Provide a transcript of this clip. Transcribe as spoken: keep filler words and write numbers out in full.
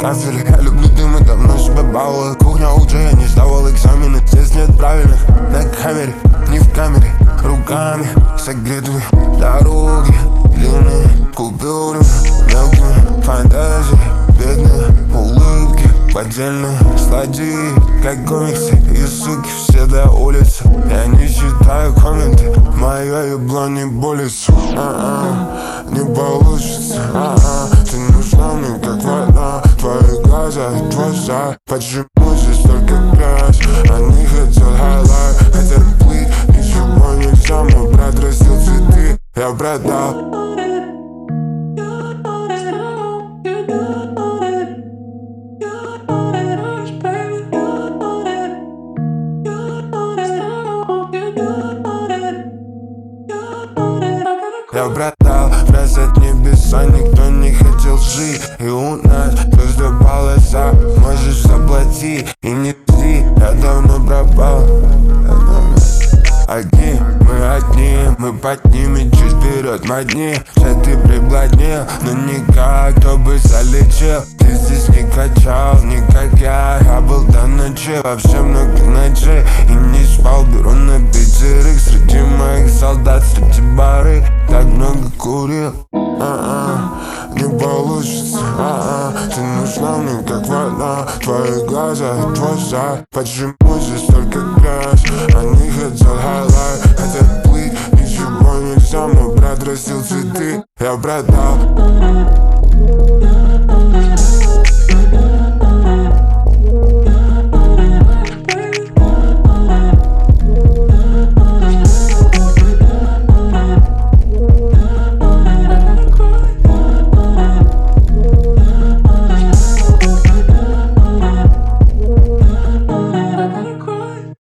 кафеле. Я люблю дым и давно себя балую. Кухня уже, я не сдавал экзамены. Здесь нет правильных на камере, не в камере. Руками согретые дороги длинные, купюры мелкими, фантазии бедные, улыбки поддельные, злодеи, как комиксы. И суки все до улицы. Я не читаю комменты, моя ебло не болится. А-а, не получится. А-а, ты нужна мне как вода. Твои глаза и твой зад. Почему здесь только грязь? Они хотят хайлайт, хотят плыть. Ничего нельзя, мой брат растил цветы. Я продал. Я продал бросать небеса, никто не хотел жить. И у нас звезды полоса, можешь заплати и не жди. Я давно пропал. Одни, мы одни, мы поднимем чуть вперед на дне. Все ты приблотнел, но никак, кто бы залетел. Ты здесь не качал, не как я. Я был до ночи, вообще много ночей. И не спал, беру на пятерых. Среди моих солдат, среди бары. Так много курил, а-а, не получится, а-а. Ты нужна мне как вода. Твои глаза и твой зад. Почему здесь только грязь? Они хотят хайлайт, хотят плыть. Ничего нельзя, мой брат растил цветы. Я продал.